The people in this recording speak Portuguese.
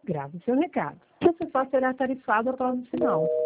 Grave seu recado. O sofá será tarifado após o sinal.